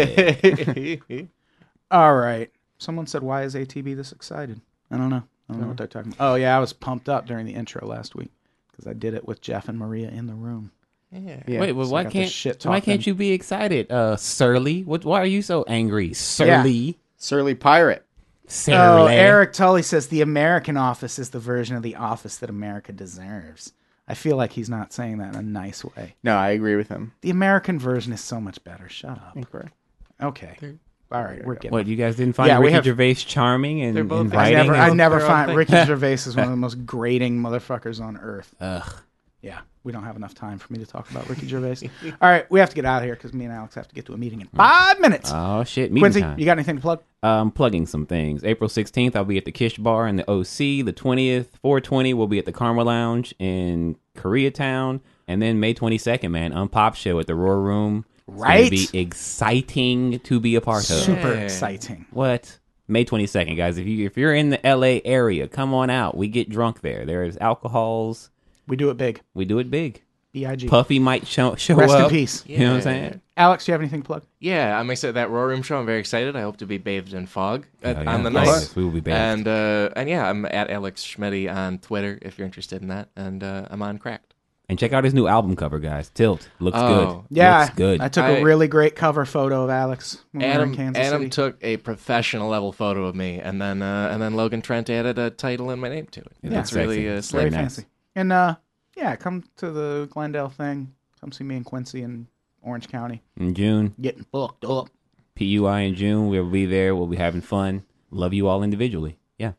Yeah. All right. Someone said, why is A T B this excited? I don't know. I don't know what they're talking about. Oh, yeah, I was pumped up during the intro last week because I did it with Jeff and Maria in the room. yeah. Yeah. Wait, well, so I why got the can't shit why talking. can't you be excited, uh, Surly? What? Why are you so angry, Surly? Surly Pirate. Surly. Oh, Eric Tully says the American Office is the version of the Office that America deserves. I feel like he's not saying that in a nice way. No, I agree with him. The American version is so much better. Shut up. Incorrect. Okay. All right, we're getting. What, you guys didn't find Yeah, we Ricky have- Gervais charming and They're both- I inviting? never, I and- never their own find thing. Ricky Gervais is one of the most grating motherfuckers on earth. Ugh. Yeah, we don't have enough time for me to talk about Ricky Gervais. All right, we have to get out of here because me and Alex have to get to a meeting in five minutes. Oh shit, meeting Quincy, time. you got anything to plug? Um, plugging some things. April sixteenth, I'll be at the Kish Bar in the O C. The twentieth, four twenty, we'll be at the Karma Lounge in Koreatown. And then May twenty-second, man, Unpop Show at the Roar Room. It's gonna Right. be exciting to be a part of. Super Yeah. exciting. What? May twenty-second, guys. If you if you're in the L A area, come on out. We get drunk there. There's alcohols. We do it big. We do it big. B I G. Puffy might show show Rest in up. peace. You know what I'm Yeah. saying? Alex, do you have anything to plug? Yeah, I'm excited that Roar Room show. I'm very excited. I hope to be bathed in fog at, Oh, yeah, on the of night. course. We will be bathed. And uh, and yeah, I'm at Alex Schmetty on Twitter if you're interested in that, and uh, I'm on Cracked. And check out his new album cover, guys. Tilt looks Oh. good. Yeah, looks good. I took I- a really great cover photo of Alex when we were in Adam Kansas Adam City. took a professional level photo of me, and then uh, and then Logan Trent added a title and my name to it. Yeah, That's it's really sexy. uh, It's Very slick. nice. fancy. And uh, yeah, come to the Glendale thing. Come see me and Quincy in Orange County In June, getting fucked up. P U I in June. We'll be there. We'll be having fun. Love you all individually. Yeah.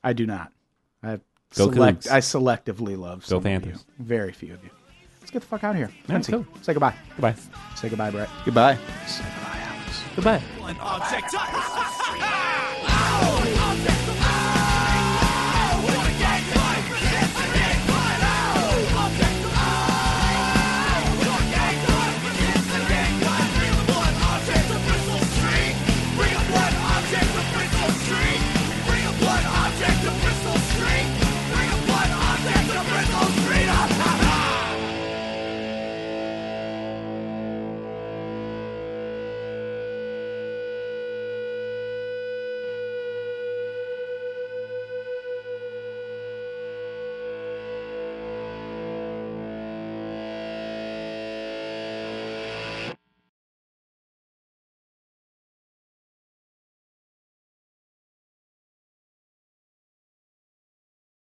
I do not. I Go select. Cougs. I selectively love Go some Panthers. of you. Very few of you. Let's get the fuck out of here. right, Quincy, cool. say goodbye. Goodbye. Say goodbye, Brett. Goodbye. Say goodbye, Alex. Goodbye. Object.